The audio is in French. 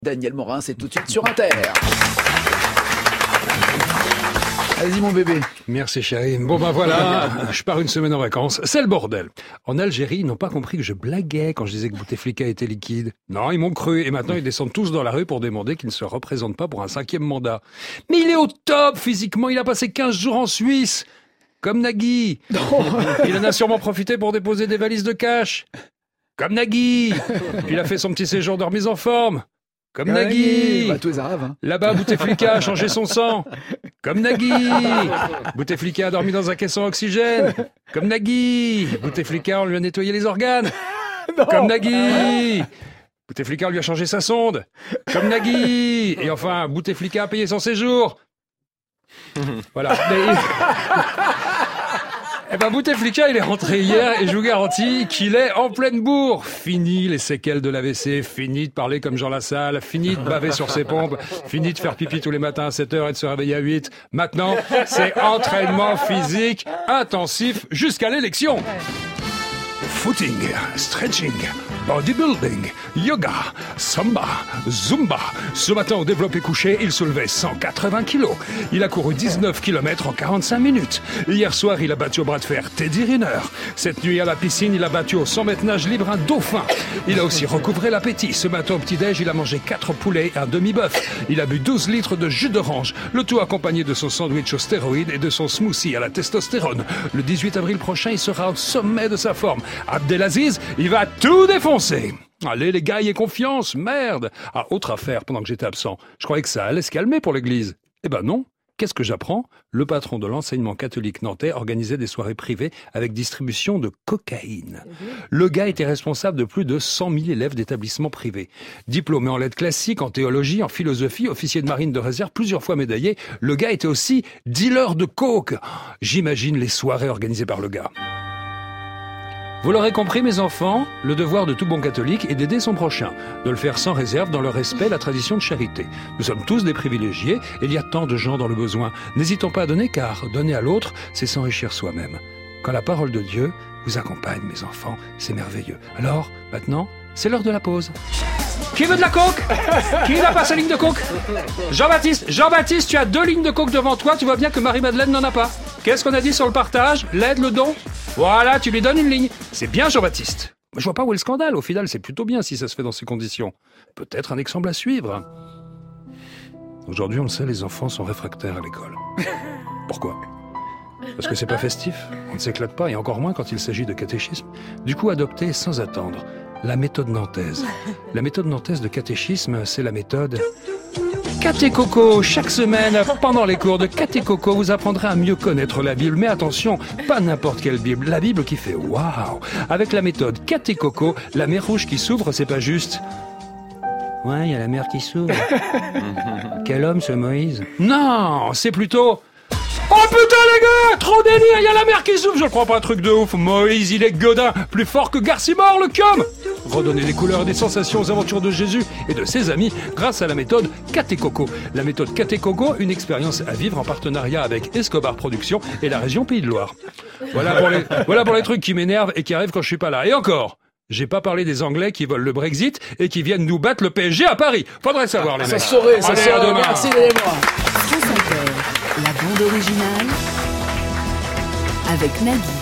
Daniel Morin, c'est tout de suite sur Inter. Allez-y mon bébé. Merci chérie. Bon ben voilà, je pars une semaine en vacances. C'est le bordel. En Algérie, ils n'ont pas compris que je blaguais quand je disais que Bouteflika était liquide. Non, ils m'ont cru. Et maintenant, ils descendent tous dans la rue pour demander qu'il ne se représente pas pour un 5e mandat. Mais il est au top physiquement. Il a passé 15 jours en Suisse. Comme Nagui. Il en a sûrement profité pour déposer des valises de cash. Comme Nagui. Il a fait son petit séjour de remise en forme. Comme Nagui. Bah, tous les Arabes. Hein. Là-bas, Bouteflika a changé son sang. Comme Nagui. Bouteflika a dormi dans un caisson à oxygène. Comme Nagui. Bouteflika, on lui a nettoyé les organes. Non. Comme Nagui. Bouteflika, on lui a changé sa sonde. Comme Nagui. Et enfin, Bouteflika a payé son séjour. Voilà. Eh ben, Bouteflika, il est rentré hier et je vous garantis qu'il est en pleine bourre. Fini les séquelles de l'AVC, fini de parler comme Jean Lassalle, fini de baver sur ses pompes, fini de faire pipi tous les matins à 7h et de se réveiller à 8. Maintenant, c'est entraînement physique intensif jusqu'à l'élection. Footing, stretching, bodybuilding, yoga, samba, zumba. Ce matin au développé couché, il soulevait 180 kilos. Il a couru 19 km en 45 minutes. Hier soir, il a battu au bras de fer Teddy Riner. Cette nuit à la piscine, il a battu au 100 mètres nage libre un dauphin. Il a aussi recouvré l'appétit. Ce matin au petit-déj, il a mangé 4 poulets et un demi-bœuf. Il a bu 12 litres de jus d'orange. Le tout accompagné de son sandwich aux stéroïdes et de son smoothie à la testostérone. Le 18 avril prochain, il sera au sommet de sa forme. Abdelaziz, il va tout défoncer. Allez les gars, ayez confiance, merde. Ah, autre affaire pendant que j'étais absent. Je croyais que ça allait se calmer pour l'église. Eh ben non. Qu'est-ce que j'apprends ? Le patron de l'enseignement catholique nantais organisait des soirées privées avec distribution de cocaïne. Le gars était responsable de plus de 100 000 élèves d'établissements privés. Diplômé en lettres classiques, en théologie, en philosophie, officier de marine de réserve, plusieurs fois médaillé, le gars était aussi dealer de coke. J'imagine les soirées organisées par le gars. Vous l'aurez compris, mes enfants, le devoir de tout bon catholique est d'aider son prochain, de le faire sans réserve dans le respect et la tradition de charité. Nous sommes tous des privilégiés et il y a tant de gens dans le besoin. N'hésitons pas à donner, car donner à l'autre, c'est s'enrichir soi-même. Quand la parole de Dieu vous accompagne, mes enfants, c'est merveilleux. Alors, maintenant, c'est l'heure de la pause. Qui veut de la coke ? Qui n'a pas sa ligne de coke ? Jean-Baptiste, tu as 2 lignes de coke devant toi, tu vois bien que Marie-Madeleine n'en a pas. Qu'est-ce qu'on a dit sur le partage ? L'aide, le don ? Voilà, tu lui donnes une ligne. C'est bien, Jean-Baptiste. Je vois pas où est le scandale. Au final, c'est plutôt bien si ça se fait dans ces conditions. Peut-être un exemple à suivre. Aujourd'hui, on le sait, les enfants sont réfractaires à l'école. Pourquoi ? Parce que c'est pas festif, on ne s'éclate pas, et encore moins quand il s'agit de catéchisme. Du coup, adoptez sans attendre la méthode nantaise. La méthode nantaise de catéchisme, c'est la méthode Catécoco. Chaque semaine, pendant les cours de Catécoco, vous apprendrez à mieux connaître la Bible. Mais attention, pas n'importe quelle Bible. La Bible qui fait waouh. Avec la méthode Catécoco, la mer rouge qui s'ouvre, c'est pas juste ouais, il y a la mer qui s'ouvre. Quel homme ce Moïse ? Non, c'est plutôt oh putain les gars, trop délire, il y a la mer qui s'ouvre, je le crois pas, un truc de ouf. Moïse, il est godin, plus fort que Garcimore, le cum. Redonner des couleurs et des sensations aux aventures de Jésus et de ses amis grâce à la méthode Catécoco. La méthode Catécoco, une expérience à vivre en partenariat avec Escobar Productions et la région Pays de Loire. Voilà pour les trucs qui m'énervent et qui arrivent quand je suis pas là. Et encore, j'ai pas parlé des Anglais qui veulent le Brexit et qui viennent nous battre le PSG à Paris. Faudrait savoir les mecs. Ça saurait. À demain. Merci Daniel Morin. France Inter, la bande originale avec Nagui.